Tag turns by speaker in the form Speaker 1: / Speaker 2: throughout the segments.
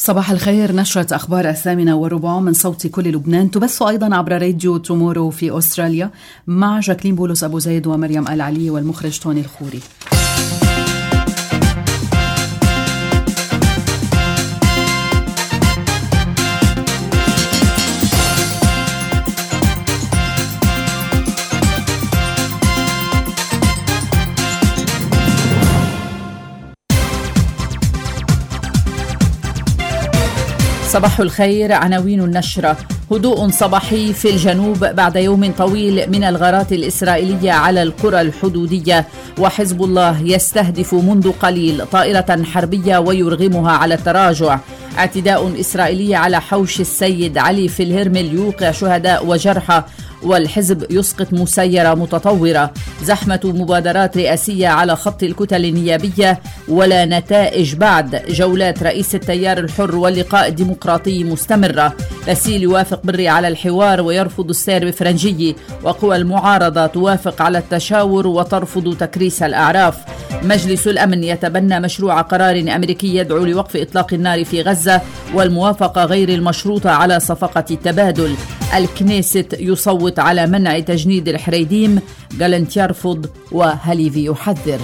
Speaker 1: صباح الخير. نشرة أخبار 8:15 من صوت كل لبنان تبث أيضا عبر راديو تومورو في أستراليا مع جاكلين بولس أبو زيد ومريم العلي والمخرج توني الخوري. صباح الخير. عناوين النشرة: هدوء صباحي في الجنوب بعد يوم طويل من الغارات الإسرائيلية على القرى الحدودية، وحزب الله يستهدف منذ قليل طائرة حربية ويرغمها على التراجع. اعتداء إسرائيلي على حوش السيد علي في الهرمل يوقع شهداء وجرحى، والحزب يسقط مسيرة متطورة. زحمة مبادرات رئاسية على خط الكتل النيابية ولا نتائج بعد. جولات رئيس التيار الحر واللقاء الديمقراطي مستمرة. غسيل يوافق بري على الحوار ويرفض السير بفرنجي، وقوى المعارضة توافق على التشاور وترفض تكريس الأعراف. مجلس الأمن يتبنى مشروع قرار أمريكي يدعو لوقف إطلاق النار في غزة والموافقة غير المشروطة على صفقة التبادل. الكنيست يصوت على منع تجنيد الحريديم، جالنت يرفض وهليفي يحذر.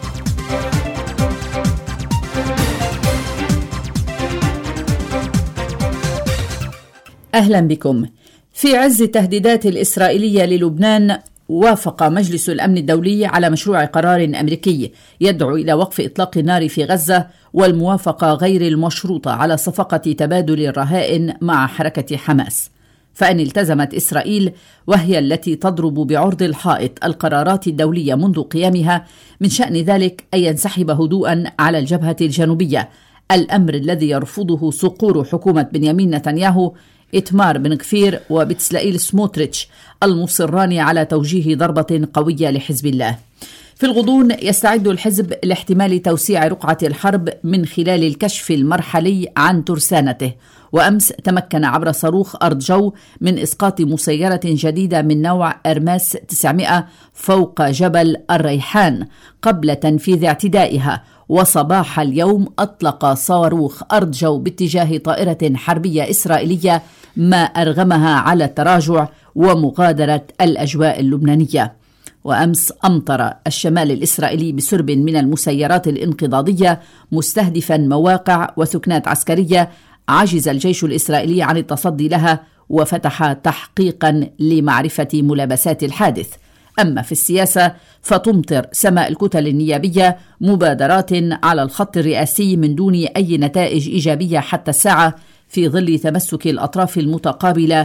Speaker 1: أهلا بكم. في عز التهديدات الإسرائيلية للبنان، وافق مجلس الأمن الدولي على مشروع قرار أمريكي يدعو إلى وقف إطلاق النار في غزة والموافقة غير المشروطة على صفقة تبادل الرهائن مع حركة حماس. فإن التزمت إسرائيل، وهي التي تضرب بعرض الحائط القرارات الدولية منذ قيامها، من شأن ذلك أن ينسحب هدوءا على الجبهة الجنوبية، الأمر الذي يرفضه صقور حكومة بنيامين نتنياهو، إتمار بن غفير وبتسلائيل سموتريتش، المصران على توجيه ضربة قوية لحزب الله. في الغضون يستعد الحزب لاحتمال توسيع رقعة الحرب من خلال الكشف المرحلي عن ترسانته، وأمس تمكن عبر صاروخ أرض جو من إسقاط مسيرة جديدة من نوع إرماس 900 فوق جبل الريحان قبل تنفيذ اعتدائها. وصباح اليوم أطلق صاروخ أرض جو باتجاه طائرة حربية إسرائيلية، ما أرغمها على التراجع ومغادرة الأجواء اللبنانية. وأمس أمطر الشمال الإسرائيلي بسرب من المسيرات الانقضاضية مستهدفا مواقع وثكنات عسكرية عجز الجيش الإسرائيلي عن التصدي لها، وفتح تحقيقا لمعرفة ملابسات الحادث. أما في السياسة فتمطر سماء الكتل النيابية مبادرات على الخط الرئاسي من دون أي نتائج إيجابية حتى الساعة، في ظل تمسك الأطراف المتقابلة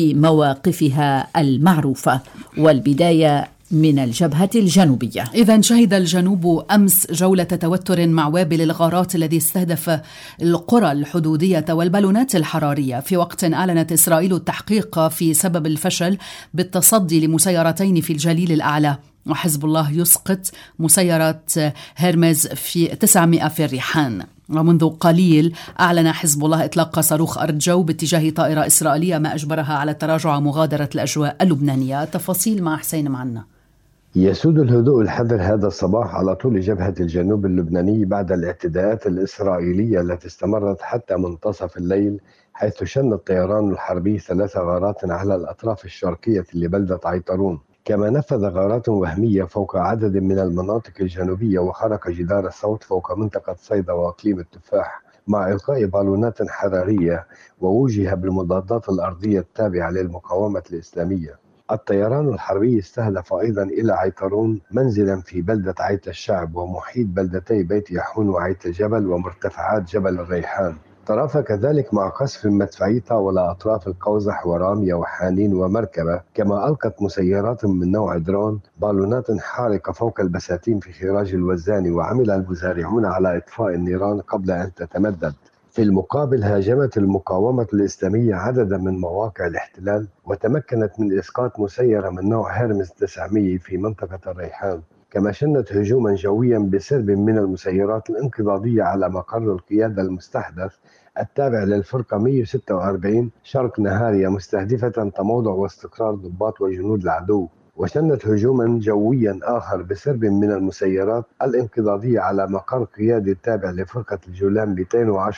Speaker 1: بمواقفها المعروفة. والبداية من الجبهة الجنوبية. إذن شهد الجنوب أمس جولة توتر مع وابل الغارات الذي استهدف القرى الحدودية والبالونات الحرارية، في وقت أعلنت إسرائيل التحقيق في سبب الفشل بالتصدي لمسيرتين في الجليل الأعلى، وحزب الله يسقط مسيرة هيرمز في 900 في الريحان. ومنذ قليل أعلن حزب الله إطلاق صاروخ أرض جو باتجاه طائرة إسرائيلية، ما أجبرها على التراجع ومغادرة الأجواء اللبنانية. تفاصيل مع حسين معنا.
Speaker 2: يسود الهدوء الحذر هذا الصباح على طول جبهة الجنوب اللبناني بعد الاعتداءات الإسرائيلية التي استمرت حتى منتصف الليل، حيث شن الطيران الحربي 3 غارات على الأطراف الشرقية لبلدة عيطرون، كما نفذ غارات وهمية فوق عدد من المناطق الجنوبية، وخرق جدار الصوت فوق منطقة صيدا وأقليم التفاح، مع إلقاء بالونات حرارية ووجه بالمضادات الأرضية التابعة للمقاومة الإسلامية. الطيران الحربي استهدف أيضا إلى عيطرون منزلا في بلدة عيت الشعب ومحيط بلدتي بيت يحون وعيت الجبل ومرتفعات جبل الريحان. ترافق كذلك مع قصف مدفعي طاول أطراف القوزح ورامية وحانين ومركبة، كما ألقت مسيرات من نوع درون بالونات حارقة فوق البساتين في خراج الوزاني، وعمل المزارعون على إطفاء النيران قبل أن تتمدد. في المقابل هاجمت المقاومة الإسلامية عددا من مواقع الاحتلال، وتمكنت من إسقاط مسيرة من نوع هيرمز 900 في منطقة الريحان، كما شنت هجوما جويا بسرب من المسيرات الانقضاضية على مقر القيادة المستحدث التابع للفرقة 146 شرق نهاريا، مستهدفة تموضع واستقرار ضباط وجنود العدو. وشنت هجوما جويا آخر بسرب من المسيرات الانقضاضية على مقر قيادي التابع لفرقة الجولان 210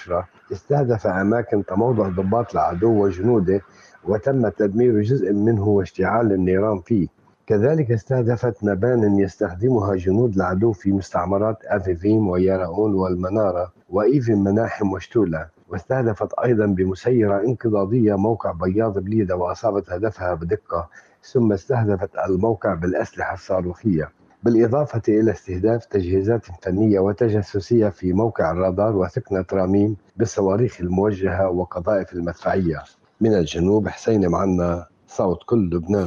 Speaker 2: استهدف أماكن تموضع ضباط العدو وجنوده وتم تدمير جزء منه واشتعال النيران فيه. كذلك استهدفت مبان يستخدمها جنود العدو في مستعمرات أفيفيم وياراون والمنارة وإيفن مناحم وشتولة، واستهدفت أيضا بمسيرة انقضاضية موقع بياض بليدة وأصابت هدفها بدقة، ثم استهدفت الموقع بالأسلحة الصاروخية، بالإضافة إلى استهداف تجهيزات فنية وتجسسية في موقع الرادار وثقنة رامين بالصواريخ الموجهة وقذائف المدفعية. من الجنوب حسين معنا، صوت كل لبنان.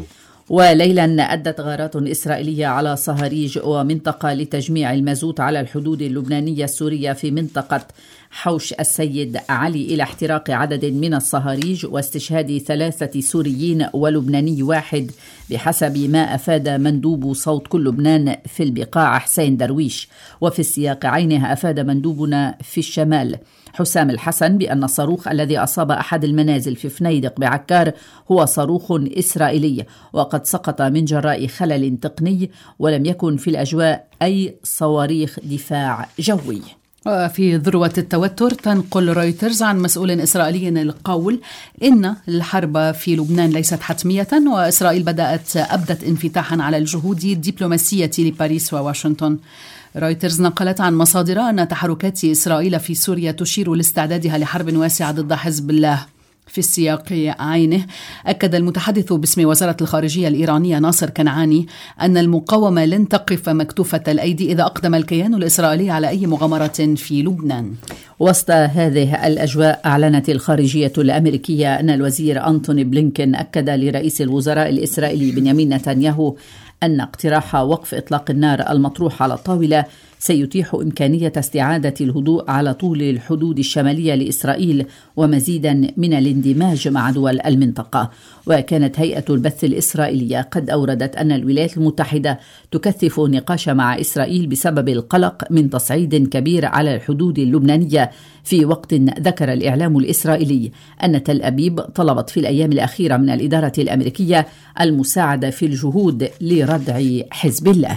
Speaker 1: وليلا أدت غارات إسرائيلية على صهاريج ومنطقة لتجميع المازوت على الحدود اللبنانية السورية في منطقة حوش السيد علي إلى احتراق عدد من الصهاريج واستشهاد 3 سوريين ولبناني واحد بحسب ما أفاد مندوب صوت كل لبنان في البقاع حسين درويش. وفي السياق عينه أفاد مندوبنا في الشمال حسام الحسن بأن الصاروخ الذي أصاب أحد المنازل في فنيدق بعكار هو صاروخ إسرائيلي وقد سقط من جراء خلل تقني، ولم يكن في الأجواء أي صواريخ دفاع جوي.
Speaker 3: في ذروة التوتر تنقل رويترز عن مسؤول إسرائيلي القول إن الحرب في لبنان ليست حتمية، وإسرائيل أبدت انفتاحا على الجهود الدبلوماسية لباريس وواشنطن. رويترز نقلت عن مصادر أن تحركات إسرائيل في سوريا تشير لاستعدادها لحرب واسعة ضد حزب الله. في السياق عينه أكد المتحدث باسم وزارة الخارجية الإيرانية ناصر كنعاني أن المقاومة لن تقف مكتوفة الأيدي إذا أقدم الكيان الإسرائيلي على أي مغامرة في لبنان.
Speaker 1: وسط هذه الأجواء أعلنت الخارجية الأمريكية أن الوزير أنتوني بلينكين أكد لرئيس الوزراء الإسرائيلي بنيامين نتنياهو أن اقتراح وقف إطلاق النار المطروح على الطاولة سيتيح إمكانية استعادة الهدوء على طول الحدود الشمالية لإسرائيل ومزيدا من الاندماج مع دول المنطقة. وكانت هيئة البث الإسرائيلية قد أوردت أن الولايات المتحدة تكثف النقاش مع إسرائيل بسبب القلق من تصعيد كبير على الحدود اللبنانية، في وقت ذكر الإعلام الإسرائيلي أن تل أبيب طلبت في الأيام الأخيرة من الإدارة الأمريكية المساعدة في الجهود لردع حزب الله.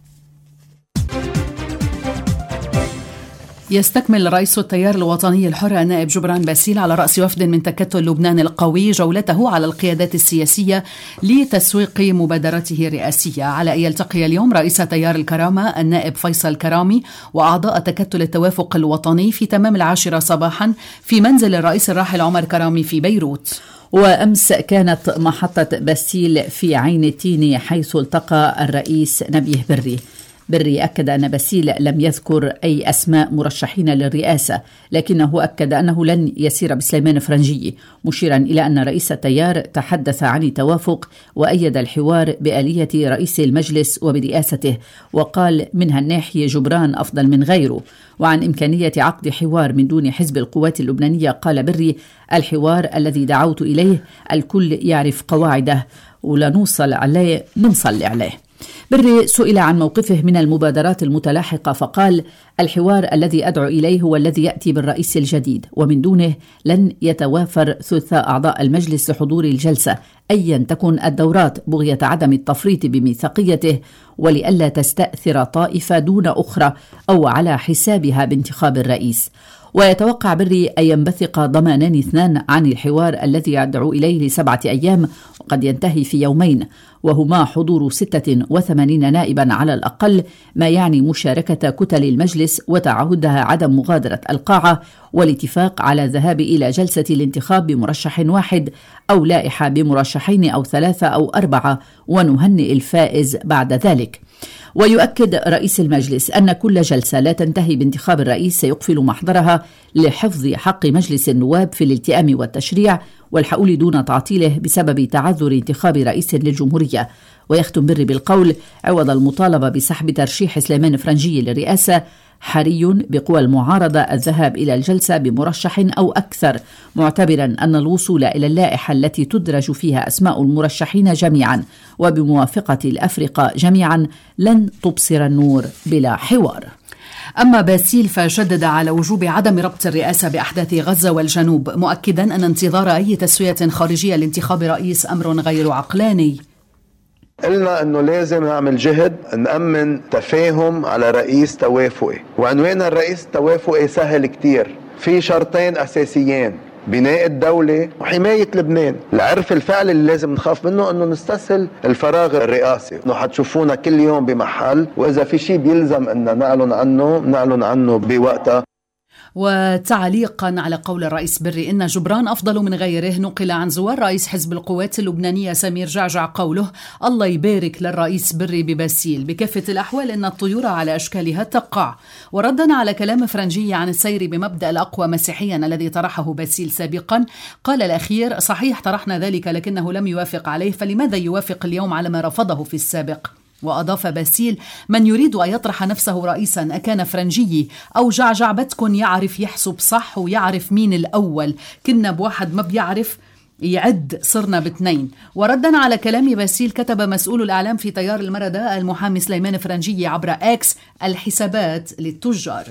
Speaker 3: يستكمل رئيس التيار الوطني الحر النائب جبران باسيل على رأس وفد من تكتل لبنان القوي جولته على القيادات السياسية لتسويق مبادرته الرئاسية، على أن يلتقي اليوم رئيس تيار الكرامة النائب فيصل كرامي وأعضاء تكتل التوافق الوطني في تمام 10 صباحا في منزل الرئيس الراحل عمر كرامي في بيروت.
Speaker 1: وأمس كانت محطة باسيل في عين التين حيث التقى الرئيس نبيه بري أكد أن باسيل لم يذكر أي أسماء مرشحين للرئاسة، لكنه أكد أنه لن يسير بسليمان فرنجي، مشيرا إلى أن رئيس التيار تحدث عن التوافق وأيد الحوار بآلية رئيس المجلس وبرئاسته، وقال من هالناحية جبران أفضل من غيره. وعن إمكانية عقد حوار من دون حزب القوات اللبنانية قال بري الحوار الذي دعوت إليه الكل يعرف قواعده ولا نوصل عليه نمصل عليه. بري سئل عن موقفه من المبادرات المتلاحقة فقال الحوار الذي أدعو إليه هو الذي يأتي بالرئيس الجديد، ومن دونه لن يتوافر ثلثاء أعضاء المجلس لحضور الجلسة أيا تكن الدورات بغية عدم التفريط بميثاقيته ولئلا تستأثر طائفة دون أخرى أو على حسابها بانتخاب الرئيس. ويتوقع بري أن ينبثق ضمانان 2 عن الحوار الذي يدعو إليه ل7 أيام وقد ينتهي في يومين، وهما حضور 86 نائبا على الأقل، ما يعني مشاركة كتل المجلس وتعهدها عدم مغادرة القاعة، والاتفاق على الذهاب إلى جلسة الانتخاب بمرشح واحد أو لائحة بمرشحين أو 3 أو 4 ونهنئ الفائز بعد ذلك. ويؤكد رئيس المجلس أن كل جلسة لا تنتهي بانتخاب الرئيس سيقفل محضرها لحفظ حق مجلس النواب في الالتئام والتشريع والحؤول دون تعطيله بسبب تعذر انتخاب رئيس للجمهورية. ويختم بري بالقول عوض المطالبة بسحب ترشيح سليمان فرنجي للرئاسة حري بقوى المعارضة الذهاب إلى الجلسة بمرشح أو أكثر، معتبرا أن الوصول إلى اللائحة التي تدرج فيها أسماء المرشحين جميعا وبموافقة الأفرقاء جميعا لن تبصر النور بلا حوار.
Speaker 3: أما باسيل فشدد على وجوب عدم ربط الرئاسة بأحداث غزة والجنوب، مؤكدا أن انتظار أي تسوية خارجية لانتخاب رئيس أمر غير عقلاني.
Speaker 4: قلنا أنه لازم نعمل جهد نأمن تفاهم على رئيس توافقي، وعنوان الرئيس التوافقي سهل كتير، في شرطين أساسيين: بناء الدولة وحماية لبنان. العرف الفعل اللي لازم نخاف منه انه نستسهل الفراغ الرئاسي، انه حتشوفونا كل يوم بمحل، واذا في شيء بيلزم ان نعلن عنه بوقتها.
Speaker 3: وتعليقا على قول الرئيس بري إن جبران أفضل من غيره، نقل عن زوار رئيس حزب القوات اللبنانية سمير جعجع قوله: الله يبارك للرئيس بري بباسيل، بكافة الأحوال إن الطيور على أشكالها تقع. وردا على كلام فرنجي عن السير بمبدأ الأقوى مسيحيا الذي طرحه باسيل سابقا، قال الأخير: صحيح طرحنا ذلك لكنه لم يوافق عليه، فلماذا يوافق اليوم على ما رفضه في السابق؟ وأضاف باسيل: من يريد أن يطرح نفسه رئيسا أكان فرنجي أو جعجع بتكن يعرف يحسب صح ويعرف مين الأول، كنا بواحد ما بيعرف يعد صرنا باثنين. وردا على كلام باسيل كتب مسؤول الإعلام في تيار المردة المحامي سليمان فرنجي عبر إكس: الحسابات للتجار.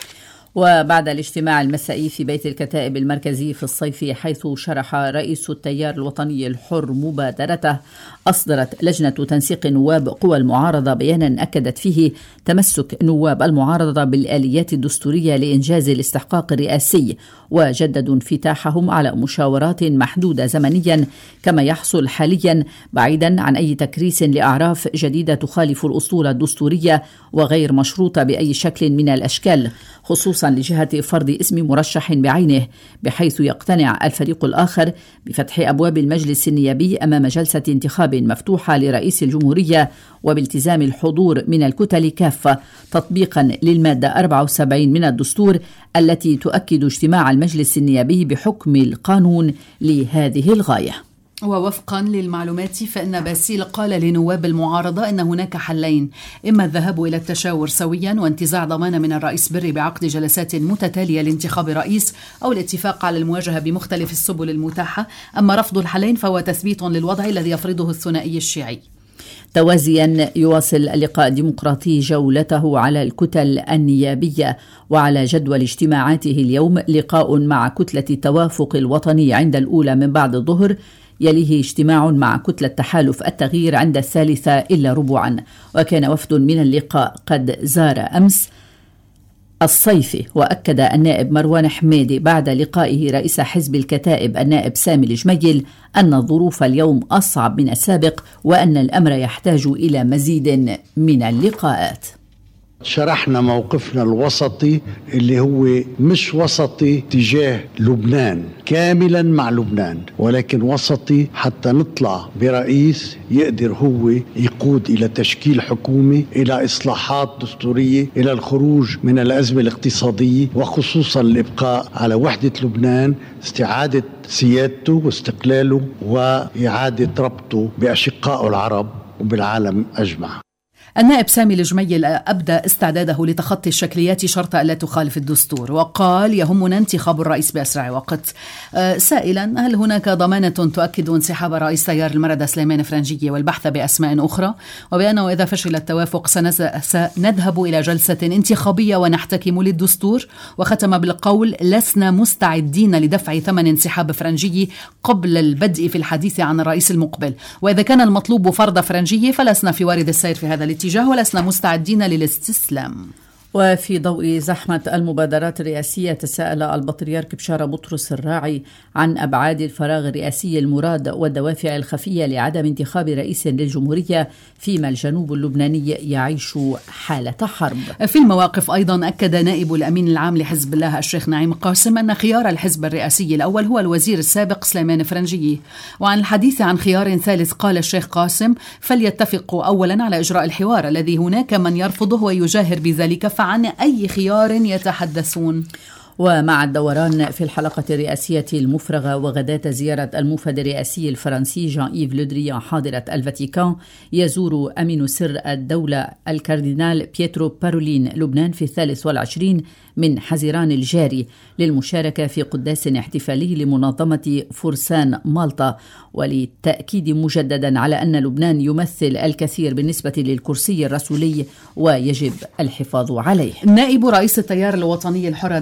Speaker 1: وبعد الاجتماع المسائي في بيت الكتائب المركزي في الصيف، حيث شرح رئيس التيار الوطني الحر مبادرته، أصدرت لجنة تنسيق نواب قوى المعارضة بيانا أكدت فيه تمسك نواب المعارضة بالآليات الدستورية لإنجاز الاستحقاق الرئاسي، وجددوا انفتاحهم على مشاورات محدودة زمنيا كما يحصل حاليا، بعيدا عن أي تكريس لأعراف جديدة تخالف الأسطورة الدستورية وغير مشروطة بأي شكل من الأشكال، خصوصا لجهة فرض اسم مرشح بعينه، بحيث يقتنع الفريق الآخر بفتح أبواب المجلس النيابي أمام جلسة انتخاب مفتوحة لرئيس الجمهورية، وبالتزام الحضور من الكتل كافة تطبيقا للمادة 74 من الدستور التي تؤكد اجتماع المجلس النيابي بحكم القانون لهذه الغاية.
Speaker 3: ووفقا للمعلومات فإن باسيل قال لنواب المعارضة أن هناك حلين: إما الذهاب إلى التشاور سويا وانتزاع ضمانة من الرئيس بري بعقد جلسات متتالية لانتخاب رئيس، أو الاتفاق على المواجهة بمختلف السبل المتاحة. أما رفض الحلين فهو تثبيت للوضع الذي يفرضه الثنائي الشيعي.
Speaker 1: توازيا يواصل اللقاء الديمقراطي جولته على الكتل النيابية، وعلى جدول اجتماعاته اليوم لقاء مع كتلة التوافق الوطني عند الأولى من بعد الظهر، يليه اجتماع مع كتلة تحالف التغيير عند 3:15. وكان وفد من اللقاء قد زار أمس الصيفي، وأكد النائب مروان حميدي بعد لقائه رئيس حزب الكتائب النائب سامي الجميل أن الظروف اليوم أصعب من السابق، وأن الأمر يحتاج إلى مزيد من اللقاءات.
Speaker 5: شرحنا موقفنا الوسطي اللي هو مش وسطي تجاه لبنان كاملا مع لبنان، ولكن وسطي حتى نطلع برئيس يقدر هو يقود إلى تشكيل حكومة، إلى إصلاحات دستورية، إلى الخروج من الأزمة الاقتصادية، وخصوصا الإبقاء على وحدة لبنان، استعادة سيادته واستقلاله وإعادة ربطه بأشقائه العرب وبالعالم أجمع.
Speaker 3: النائب سامي الجميل أبدى استعداده لتخطي الشكليات شرط ألا تخالف الدستور، وقال: يهمنا انتخاب الرئيس بأسرع وقت، سائلا: هل هناك ضمانة تؤكد انسحاب رئيس تيار المردة سليمان فرنجي والبحث بأسماء أخرى، وبأنه إذا فشل التوافق سنذهب إلى جلسة انتخابية ونحتكم للدستور. وختم بالقول: لسنا مستعدين لدفع ثمن انسحاب فرنجي قبل البدء في الحديث عن الرئيس المقبل، وإذا كان المطلوب فرض فرنجي فلسنا في وارد السير في هذا الاتجاه ولسنا مستعدين للاستسلام.
Speaker 1: وفي ضوء زحمة المبادرات الرئاسية، تساءل البطريرك بشارة بطرس الراعي عن أبعاد الفراغ الرئاسي المراد والدوافع الخفية لعدم انتخاب رئيس للجمهورية فيما الجنوب اللبناني يعيش حالة حرب.
Speaker 3: في المواقف أيضا أكد نائب الأمين العام لحزب الله الشيخ نعيم قاسم أن خيار الحزب الرئاسي الأول هو الوزير السابق سليمان فرنجي. وعن الحديث عن خيار ثالث قال الشيخ قاسم: فليتفقوا أولا على إجراء الحوار الذي هناك من يرفضه ويجاهر بذلك، فعن أي خيار يتحدثون؟
Speaker 1: ومع الدوران في الحلقة الرئاسية المفرغة وغداة زيارة الموفد الرئاسي الفرنسي جان إيف لو دريان حاضرة الفاتيكان، يزور أمين سر الدولة الكاردينال بيترو بارولين لبنان في 23 من حزيران الجاري للمشاركة في قداس احتفالي لمنظمة فرسان مالطا، وللتأكيد مجددا على أن لبنان يمثل الكثير بالنسبة للكرسي الرسولي ويجب الحفاظ عليه.
Speaker 3: نائب رئيس التيار الوطني الحر دكتور ناجي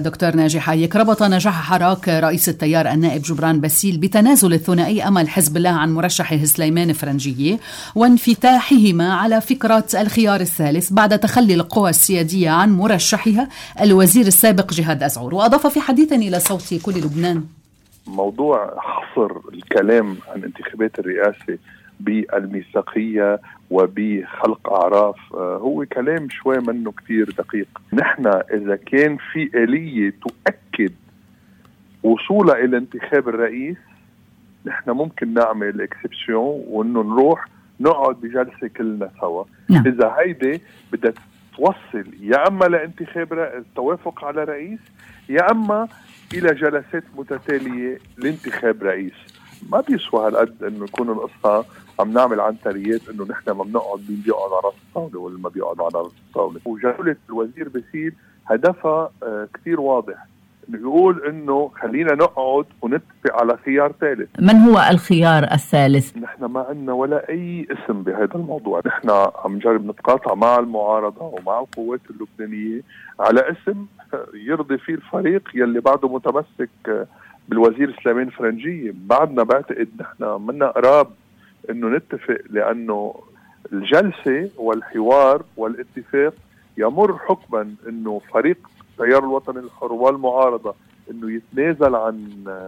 Speaker 3: ناجحة. ربط نجاح حراك رئيس التيار النائب جبران باسيل بتنازل الثنائي أمل حزب الله عن مرشحه سليمان فرنجية وانفتاحهما على فكرة الخيار الثالث بعد تخلي القوى السيادية عن مرشحها الوزير السابق جهاد أزعور. وأضاف في حديث إلى صوت كل لبنان:
Speaker 6: موضوع حصر الكلام عن انتخابات الرئاسة بالميثاقية وبخلق أعراف هو كلام شوي منه كتير دقيق. نحن إذا كان في آلية تؤكد وصولها إلى انتخاب الرئيس نحن ممكن نعمل اكسبسيون وإنه نروح نقعد بجلسة كلنا سوا. إذا هيدي بدها توصل يا أما لانتخاب التوافق على رئيس يا أما إلى جلسات متتالية لانتخاب رئيس، ما بيسوى هالقد إنه يكون القصة عم نعمل عنتريات إنه نحن ما بنقعد مين بيقعد على راس الطاولة ولا ما بيقعد على راس الطاولة. وجولة الوزير باسيل هدفها كتير واضح، إنه يقول إنه خلينا نقعد ونتفق على خيار ثالث.
Speaker 1: من هو الخيار الثالث؟
Speaker 6: نحن ما عندنا ولا أي اسم بهذا الموضوع، نحن عم نجرب نتقاطع مع المعارضة ومع القوات اللبنانية على اسم يرضي فيه الفريق يلي بعده متمسك بالوزير سليمان فرنجية. بعدنا بعتقد نحن منا قراب انه نتفق، لانه الجلسة والحوار والاتفاق يمر حكما انه فريق التيار الوطني الحر والمعارضة انه يتنازل عن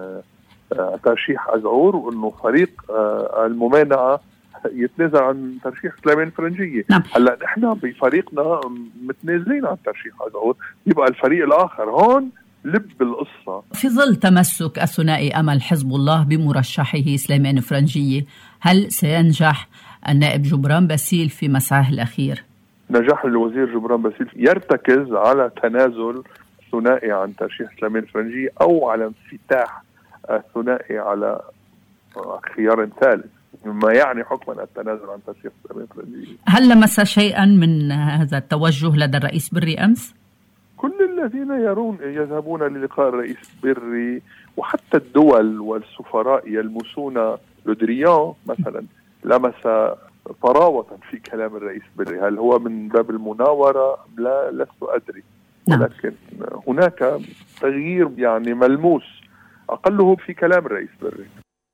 Speaker 6: ترشيح أزعور، وانه فريق الممانعة يتنازل عن ترشيح سليمان فرنجية. هلا نحن بفريقنا متنازلين عن ترشيح أزعور، يبقى الفريق الآخر هون لب القصة.
Speaker 1: في ظل تمسك الثنائي أمل حزب الله بمرشحه سليمان فرنجية، هل سينجح النائب جبران باسيل في مسعاه الأخير؟
Speaker 6: نجاح الوزير جبران باسيل يرتكز على تنازل ثنائي عن ترشيح سليمان فرنجية أو على انفتاح ثنائي على خيار ثالث، ما يعني حكما التنازل عن ترشيح سليمان فرنجية.
Speaker 1: هل لمس شيئا من هذا التوجه لدى الرئيس بري أمس؟
Speaker 6: كل الذين يذهبون للقاء الرئيس بري وحتى الدول والسفراء يلمسون لودريان مثلا لمس طراوة في كلام الرئيس بري. هل هو من باب المناورة؟ لا، لست أدري، ولكن هناك تغيير يعني ملموس أقله في كلام الرئيس بري.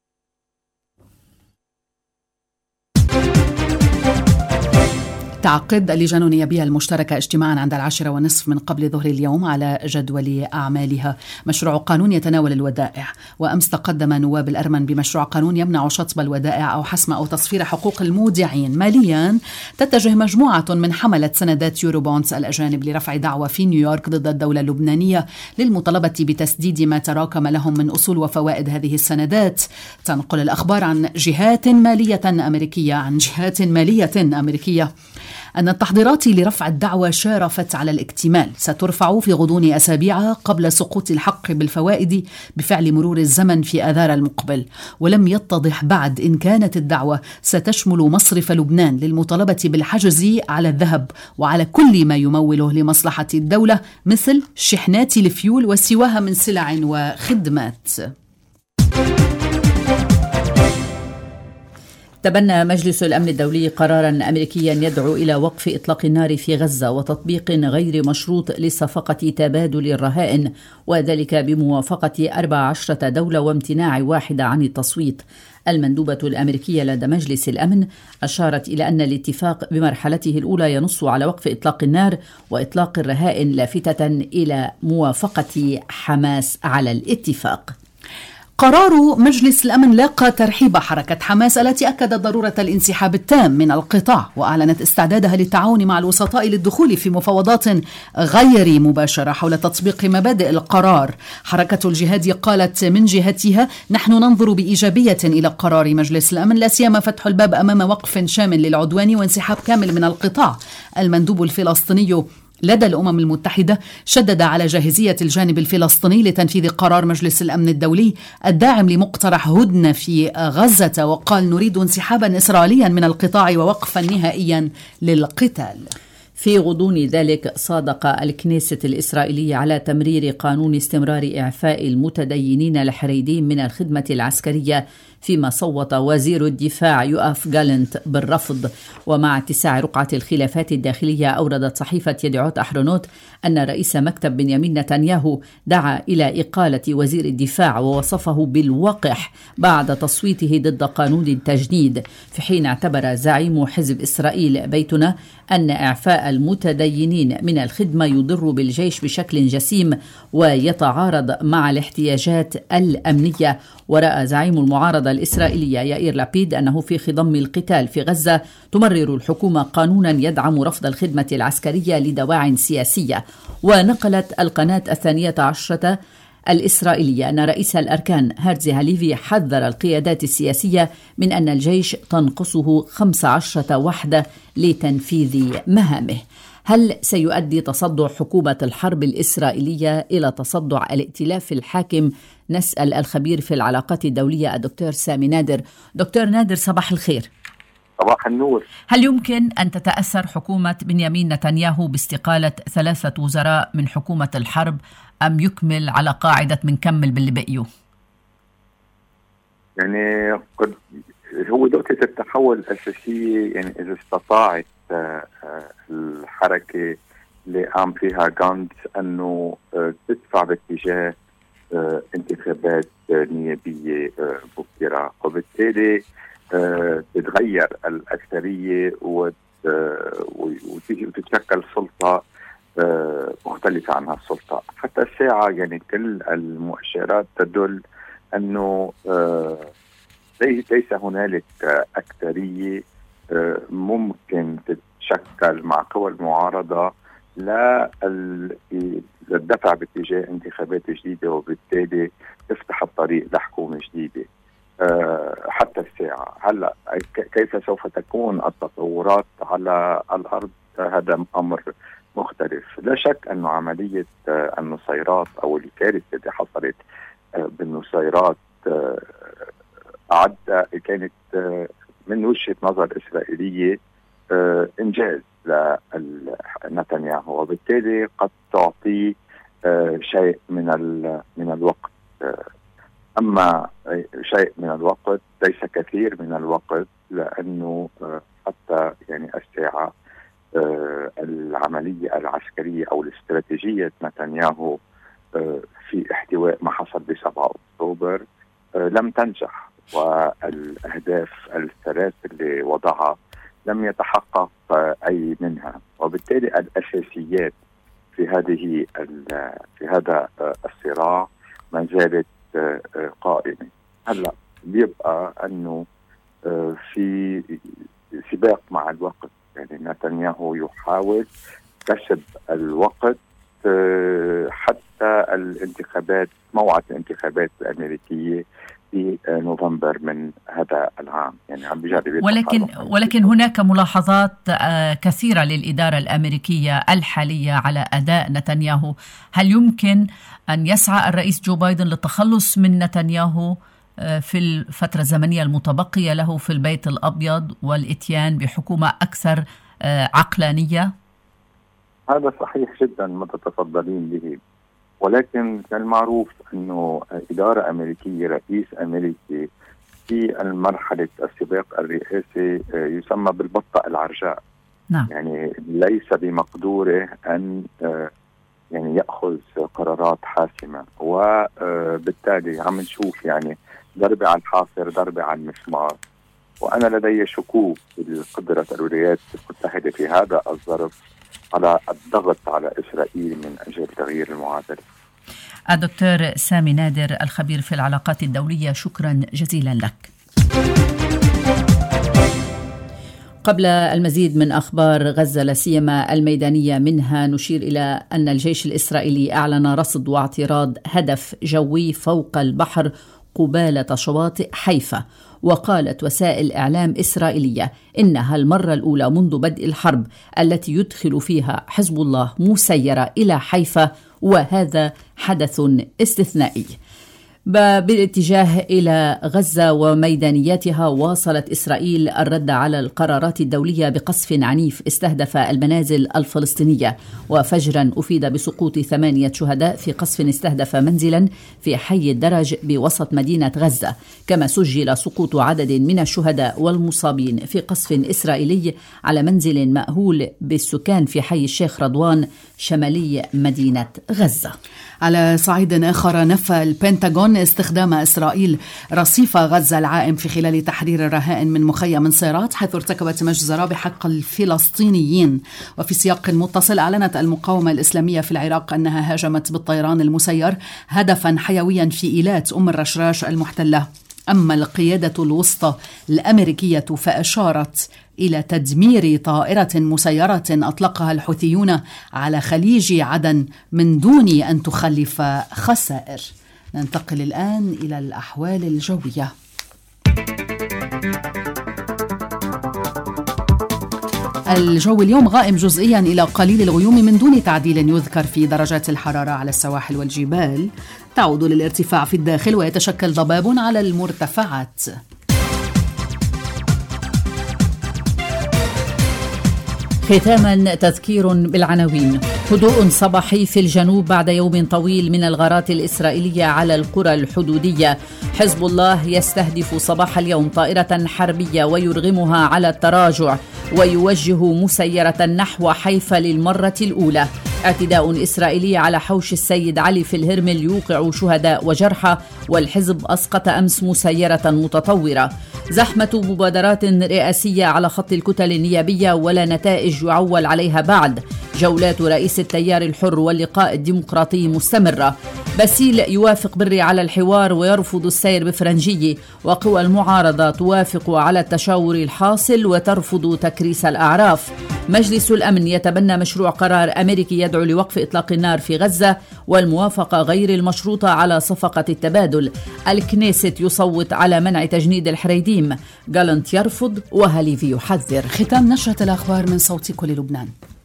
Speaker 3: تعقد اللجان النيابية المشتركة اجتماعا عند 10:30 من قبل ظهر اليوم على جدول أعمالها. مشروع قانون يتناول الودائع، وأمس تقدم نواب الأرمن بمشروع قانون يمنع شطب الودائع أو حسم أو تصفير حقوق المودعين ماليا. تتجه مجموعة من حملة سندات يوروبونز الأجانب لرفع دعوى في نيويورك ضد الدولة اللبنانية للمطالبة بتسديد ما تراكم لهم من أصول وفوائد هذه السندات. تنقل الأخبار عن جهات مالية أمريكية أن التحضيرات لرفع الدعوى شارفت على الاكتمال، سترفع في غضون أسابيع قبل سقوط الحق بالفوائد بفعل مرور الزمن في آذار المقبل. ولم يتضح بعد إن كانت الدعوة ستشمل مصرف لبنان للمطالبة بالحجز على الذهب وعلى كل ما يموله لمصلحة الدولة مثل شحنات الفيول وسواها من سلع وخدمات.
Speaker 1: تبنى مجلس الأمن الدولي قراراً أمريكياً يدعو إلى وقف إطلاق النار في غزة وتطبيق غير مشروط لصفقة تبادل الرهائن، وذلك بموافقة 14 دولة وامتناع واحدة عن التصويت. المندوبة الأمريكية لدى مجلس الأمن أشارت إلى أن الاتفاق بمرحلته الأولى ينص على وقف إطلاق النار وإطلاق الرهائن، لافتة إلى موافقة حماس على الاتفاق.
Speaker 3: قرار مجلس الأمن لاقى ترحيب حركة حماس التي أكدت ضرورة الانسحاب التام من القطاع، وأعلنت استعدادها للتعاون مع الوسطاء للدخول في مفاوضات غير مباشرة حول تطبيق مبادئ القرار. حركة الجهاد قالت من جهتها: نحن ننظر بإيجابية إلى قرار مجلس الأمن، لا سيما فتح الباب أمام وقف شامل للعدوان وانسحاب كامل من القطاع. المندوب الفلسطيني لدى الأمم المتحدة شدد على جاهزية الجانب الفلسطيني لتنفيذ قرار مجلس الأمن الدولي الداعم لمقترح هدنة في غزة، وقال: نريد انسحابا إسرائيليا من القطاع ووقفا نهائيا للقتال.
Speaker 1: في غضون ذلك صادق الكنيست الإسرائيلية على تمرير قانون استمرار إعفاء المتدينين الحريدين من الخدمة العسكرية، فيما صوت وزير الدفاع يؤاف جالنت بالرفض. ومع اتساع رقعة الخلافات الداخلية، أوردت صحيفة يدعوت أحرونوت أن رئيس مكتب بنيامين نتنياهو دعا إلى إقالة وزير الدفاع ووصفه بالوقح بعد تصويته ضد قانون التجنيد، في حين اعتبر زعيم حزب إسرائيل بيتنا أن إعفاء المتدينين من الخدمة يضر بالجيش بشكل جسيم ويتعارض مع الاحتياجات الأمنية. ورأى زعيم المعارضة الإسرائيلية يائير لابيد أنه في خضم القتال في غزة تمرر الحكومة قانونا يدعم رفض الخدمة العسكرية لدواعٍ سياسية. ونقلت القناة 12 الإسرائيلية أن رئيس الأركان هرزي هاليفي حذر القيادات السياسية من أن الجيش تنقصه 15 وحدة لتنفيذ مهامه. هل سيؤدي تصدع حكومة الحرب الإسرائيلية إلى تصدع الائتلاف الحاكم؟ نسأل الخبير في العلاقات الدولية الدكتور سامي نادر. دكتور نادر، صباح الخير.
Speaker 7: صباح النور.
Speaker 1: هل يمكن أن تتأثر حكومة بنيامين نتنياهو باستقالة 3 وزراء من حكومة الحرب، أم يكمل على قاعدة من كمل باللي بقيه؟
Speaker 7: يعني هو نقطة التحول الأساسية، يعني إذا استطاعت الحركة اللي قام فيها غانتز أنه تدفع باتجاه انتخابات نيابية مبكرة، وبالتالي تتغير الأكثرية وتتشكل سلطة مختلفة عن هالسلطة. حتى الساعة يعني كل المؤشرات تدل أنه ليس هنالك أكثرية ممكن تتشكل مع قوى المعارضة للدفع باتجاه انتخابات جديدة، وبالتالي تفتح الطريق لحكومة جديدة. حتى الساعة هلأ كيف سوف تكون التطورات على الأرض، هذا أمر مختلف. لا شك أن عملية النصيرات أو الكارثة اللي حصلت بالنصيرات كانت من وجهة نظر إسرائيلية إنجاز لنتنياهو، وبالتالي قد تعطي شيء من الوقت. أما شيء من الوقت ليس كثير من الوقت، لأنه حتى يعني الساعة العملية العسكرية أو الاستراتيجية نتنياهو في احتواء ما حصل ب7 أكتوبر لم تنجح، والأهداف الثلاث اللي وضعها لم يتحقق أي منها، وبالتالي الأساسيات في هذا الصراع ما زالت قائمة. هلا بيبقى أنه في سباق مع الوقت، يعني نتنياهو يحاول كسب الوقت حتى الانتخابات، موعد الانتخابات الأمريكية في نوفمبر من هذا العام. يعني عم بيجرب،
Speaker 1: ولكن هناك ملاحظات كثيرة للإدارة الأمريكية الحالية على أداء نتنياهو. هل يمكن أن يسعى الرئيس جو بايدن للتخلص من نتنياهو في الفترة الزمنية المتبقية له في البيت الأبيض والإتيان بحكومة أكثر عقلانية؟
Speaker 7: هذا صحيح جدا ما تتفضلين به، ولكن المعروف أنه إدارة أمريكية، رئيس أمريكي في المرحلة السباق الرئاسي يسمى بالبطة العرجاء.
Speaker 1: نعم.
Speaker 7: يعني ليس بمقدوره أن يعني يأخذ قرارات حاسمة، وبالتالي عم نشوف يعني ضربة على الحاصر، ضربة على المسمار. وأنا لدي شكوك بقدرة الولايات المتحدة في هذا الظرف على الضغط على إسرائيل من أجل تغيير المعادلة.
Speaker 1: الدكتور سامي نادر، الخبير في العلاقات الدولية، شكرا جزيلا لك. قبل المزيد من أخبار غزة لا سيما الميدانية منها، نشير إلى أن الجيش الإسرائيلي أعلن رصد واعتراض هدف جوي فوق البحر قبالة شواطئ حيفا. وقالت وسائل إعلام إسرائيلية إنها المرة الأولى منذ بدء الحرب التي يدخل فيها حزب الله مسيرة إلى حيفا، وهذا حدث استثنائي. بالاتجاه إلى غزة وميدانياتها، واصلت إسرائيل الرد على القرارات الدولية بقصف عنيف استهدف المنازل الفلسطينية، وفجرا أفيد بسقوط 8 شهداء في قصف استهدف منزلا في حي الدرج بوسط مدينة غزة، كما سجل سقوط عدد من الشهداء والمصابين في قصف إسرائيلي على منزل مأهول بالسكان في حي الشيخ رضوان شمالي مدينة غزة.
Speaker 3: على صعيد آخر، نفى البنتاغون استخدام إسرائيل رصيف غزة العائم في خلال تحرير الرهائن من مخيم نصيرات، حيث ارتكبت مجزرة بحق الفلسطينيين. وفي سياق متصل، أعلنت المقاومة الإسلامية في العراق أنها هاجمت بالطيران المسير هدفا حيويا في إيلات أم الرشراش المحتلة. أما القيادة الوسطى الأمريكية فأشارت إلى تدمير طائرة مسيرة أطلقها الحوثيون على خليج عدن من دون أن تخلف خسائر. ننتقل الآن إلى الأحوال الجوية. الجو اليوم غائم جزئيا إلى قليل الغيوم من دون تعديل يذكر في درجات الحرارة على السواحل والجبال، تعود للارتفاع في الداخل ويتشكل ضباب على المرتفعات.
Speaker 1: ختاما تذكير بالعناوين. هدوء صباحي في الجنوب بعد يوم طويل من الغارات الإسرائيلية على القرى الحدودية. حزب الله يستهدف صباح اليوم طائرة حربية ويرغمها على التراجع، ويوجه مسيرة نحو حيفا للمرة الأولى. اعتداء إسرائيلي على حوش السيد علي في الهرمل يوقع شهداء وجرحى، والحزب أسقط أمس مسيرة متطورة. زحمة مبادرات رئاسية على خط الكتل النيابية ولا نتائج يعول عليها بعد. جولات رئيس التيار الحر واللقاء الديمقراطي مستمرة. باسيل يوافق بري على الحوار ويرفض السير بفرنجية، وقوى المعارضة توافق على التشاور الحاصل وترفض تكريس الأعراف. مجلس الأمن يتبنى مشروع قرار أمريكي يدعو لوقف إطلاق النار في غزة والموافقة غير المشروطة على صفقة التبادل. الكنيست يصوت على منع تجنيد الحريديم، جالنت يرفض وهاليفي يحذر.
Speaker 3: ختام نشرة الأخبار من صوت كل لبنان.